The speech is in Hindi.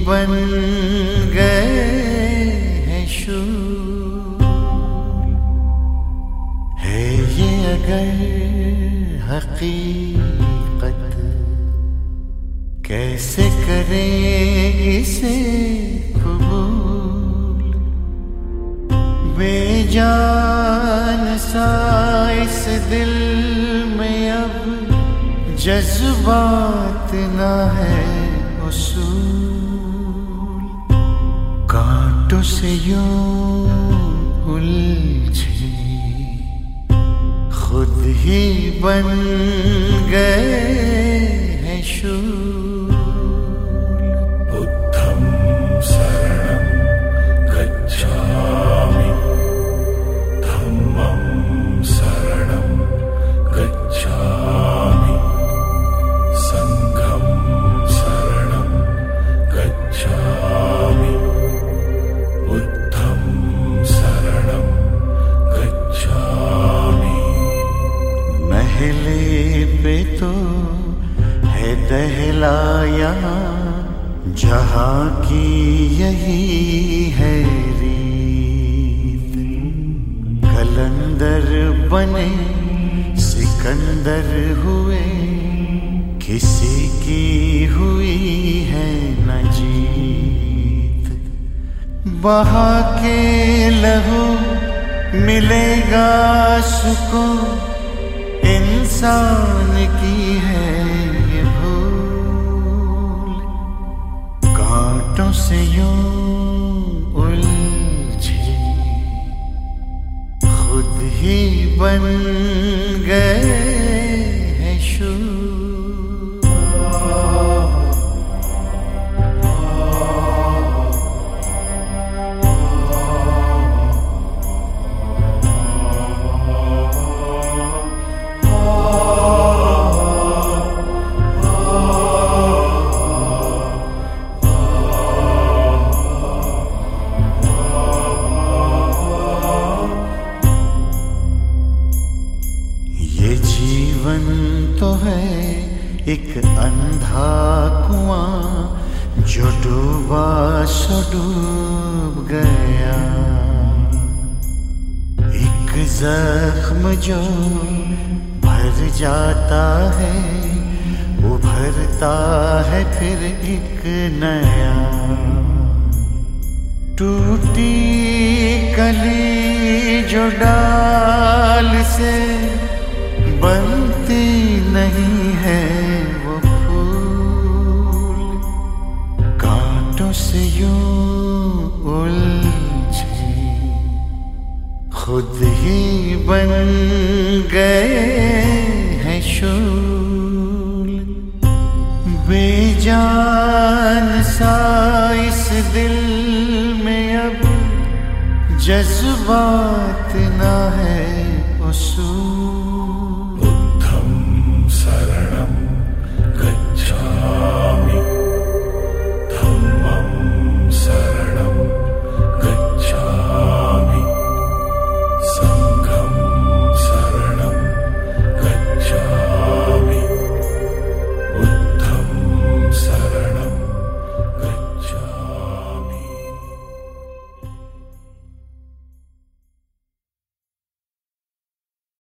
बन गए हैं शूल। है ये अगर हकीकत, कैसे करें इसे कबूल। बेजान सा इस दिल में अब जज्बात ना है उसूल। कांटों से यूं उलझे खुद ही बन गए हैं शूल। बुद्धं शरणं गच्छामि, धम्मं शरणं गच्छामि, संघं शरणं गच्छामि, बुद्धं शरणं गच्छामि। महले पे तो है दहलाया, जहाँ की यही है रीत। कलंदर बने सिकंदर हुए, किसी की हुई है न जीत। बहा के लहू मिलेगा सुकून, इंसान की है ये भूल। कांटों से यूं उलझे खुद ही बन गए हैं शूल। ये जीवन तो है एक अंधा कुआं, जो डूबा सो डूब गया। एक जख्म जो भर जाता है, उभरता है फिर एक नया। टूटी कली जो डाल से बनती नहीं है वो फूल। कांटों से यूं उलझे खुद ही बन गए हैं शूल। बेजान सा इस दिल में अब जज्बात ना है